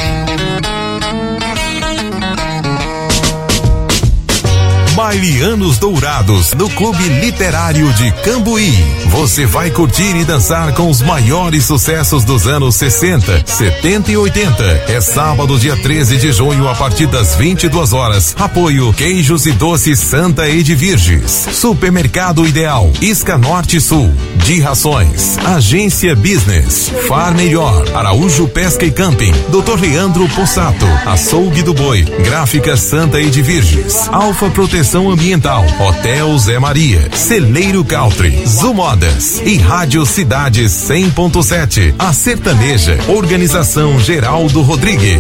Baile Anos Dourados no Clube Literário de Cambuí. Você vai curtir e dançar com os maiores sucessos dos anos sessenta, setenta e oitenta. É sábado, dia treze de junho, a partir das vinte e duas horas. Apoio Queijos e Doces Santa Ede Virges. Supermercado Ideal, Isca Norte e Sul, de Rações, Agência Business, Far Melhor, Araújo Pesca e Camping, doutor Leandro Possato, Açougue do Boi, Gráfica Santa Ede Virges, Alfa Proteção Ambiental, Hotel Zé Maria, Celeiro Country, Zumodas e Rádio Cidade cem ponto sete. A Sertaneja, Organização Geraldo Rodrigues.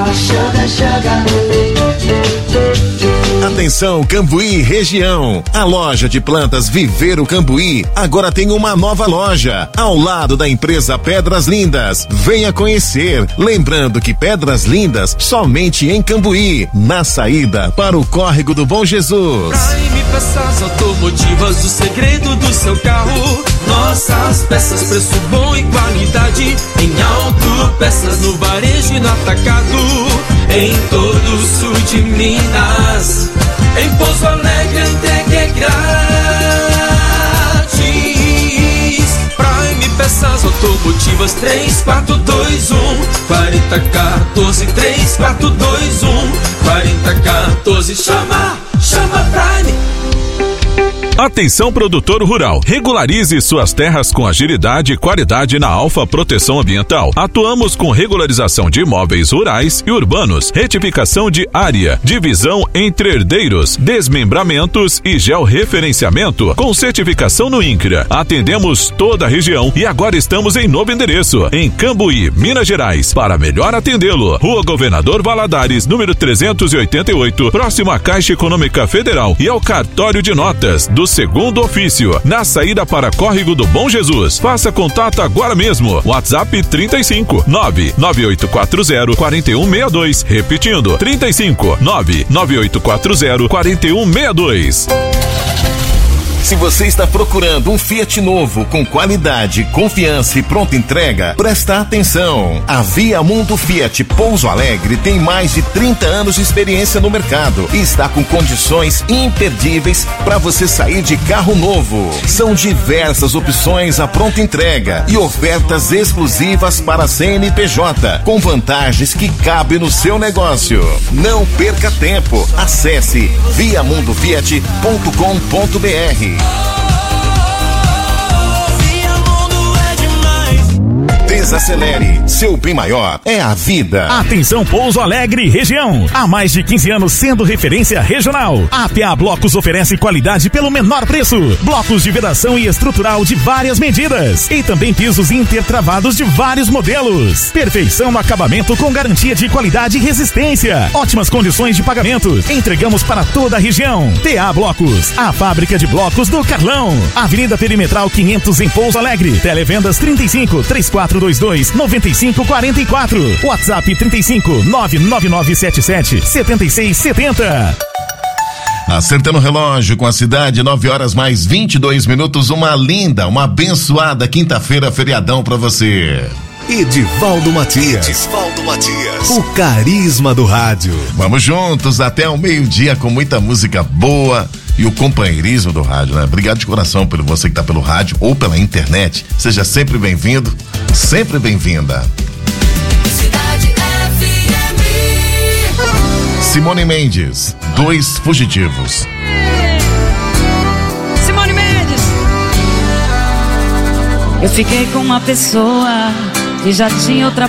Atenção Cambuí região, a loja de plantas Viveiro Cambuí agora tem uma nova loja ao lado da empresa Pedras Lindas. Venha conhecer, lembrando que Pedras Lindas somente em Cambuí, na saída para o Córrego do Bom Jesus. Prime Peças Automotivas, o segredo do seu carro. Nossas peças, preço bom e qualidade em autopeças, no varejo e no atacado, em todo o sul de Minas. Em Pouso Alegre a entrega é grátis. Prime Peças Automotivas, três quatro dois um, quatro zero um quatro, três quatro dois um, quatro zero um quatro. Chama, chama Prime. Atenção produtor rural, regularize suas terras com agilidade e qualidade na Alfa Proteção Ambiental. Atuamos com regularização de imóveis rurais e urbanos, retificação de área, divisão entre herdeiros, desmembramentos e georreferenciamento com certificação no INCRA. Atendemos toda a região e agora estamos em novo endereço, em Cambuí, Minas Gerais. Para melhor atendê-lo, Rua Governador Valadares, número trezentos e oitenta e oito, próximo à Caixa Econômica Federal e ao cartório de notas do segundo ofício, na saída para Córrego do Bom Jesus. Faça contato agora mesmo. WhatsApp trinta e cinco, nove nove oito quatro zero, quatro um seis dois. Repetindo, trinta e cinco, nove nove oito quatro zero, quatro um seis dois. Se você está procurando um Fiat novo com qualidade, confiança e pronta entrega, presta atenção. A Via Mundo Fiat Pouso Alegre tem mais de trinta anos de experiência no mercado e está com condições imperdíveis para você sair de carro novo. São diversas opções à pronta entrega e ofertas exclusivas para C N P J, com vantagens que cabem no seu negócio. Não perca tempo. Acesse via mundo fiat ponto com ponto br. Desacelere, seu bem maior é a vida. Atenção Pouso Alegre região, há mais de quinze anos sendo referência regional. A P A Blocos oferece qualidade pelo menor preço, blocos de vedação e estrutural de várias medidas e também pisos intertravados de vários modelos. Perfeição no acabamento com garantia de qualidade e resistência, ótimas condições de pagamento. Entregamos para toda a região. P A Blocos, a fábrica de blocos do Carlão. Avenida Perimetral quinhentos em Pouso Alegre. Televendas trinta e cinco, três quatro dois dois, nove cinco quatro quatro. WhatsApp trinta e cinco, nove nove nove sete sete, sete seis sete zero. Acertando o relógio com a cidade, nove horas mais vinte e dois minutos. Uma linda, uma abençoada quinta-feira, feriadão pra você. Edivaldo Matias. Edivaldo Matias. O carisma do rádio. Vamos juntos até o meio-dia com muita música boa e o companheirismo do rádio, né? Obrigado de coração por você que tá pelo rádio ou pela internet. Seja sempre bem-vindo, sempre bem-vinda. Cidade F M. Simone Mendes, Dois Fugitivos. Simone Mendes. Eu fiquei com uma pessoa que já tinha outra